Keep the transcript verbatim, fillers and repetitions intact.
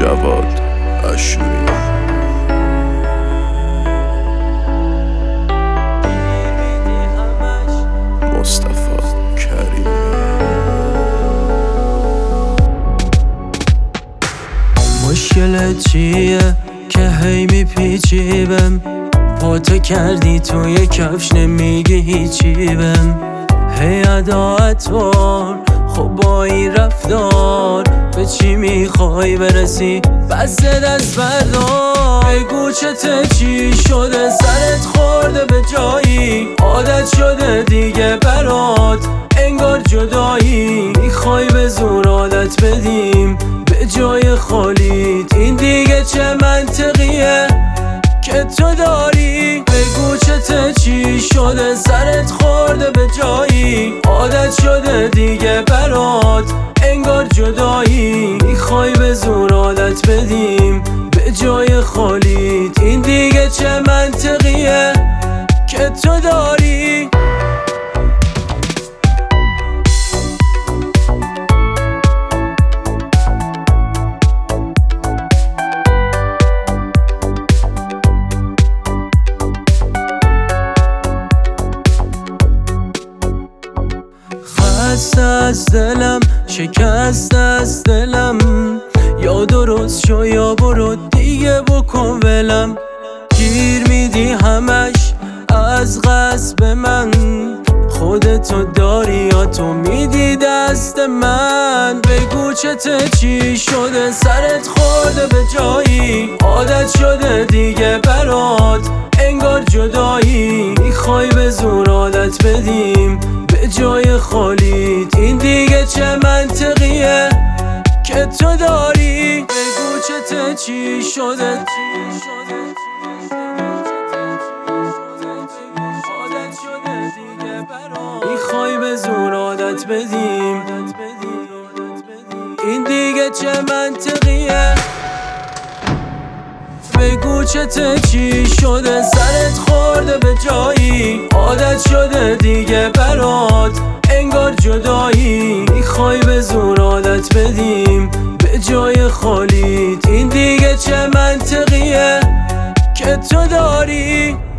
جواد اشوری. مصطفی کریم. مشکلت چیه که هی میپیچی بهم؟ پاتو کردی توی کفش نمیگی هیچی بهم. هی عداعت وار خب با این رفتار به چی میخوای برسی؟ بس دست بردار. بگو چته چی شده سرت خورده به جایی؟ عادت شده دیگه برات انگار جدایی. میخوای به زور عادت بدیم به جای خالیت؟ این دیگه چه منطقیه که تو داری؟ بگو چته چی شده سرت خورده به جایی؟ عادت شده دیگه برات انگار جدایی. میخوای به زور عادت بدیم به جای خالیت؟ این دیگه چه منطقیه که تو داری؟ خسته از دلم شکست از دلم، یا درست شو یا برو دیگه بکن ولم. گیر میدی همش از غصب من، خودتو داری یا تو میدی دست من؟ بگو چته چی شده سرت خورده به جایی؟ عادت شده دیگه برات انگار جدایی. میخوای به زور عادت بدیم به جای خالیت؟ این دیگه چه منطقیه که تو داری؟ بگو چته چی شده میخوای به زور عادت بدیم؟ این دیگه چه منطقیه؟ بگو چته چی شده سرت خورده به جایی؟ عادت شده دیگه برات انگار جدایی. میخوای به زور عادت بدیم به جای خالیت؟ این دیگه چه منطقیه که تو داری؟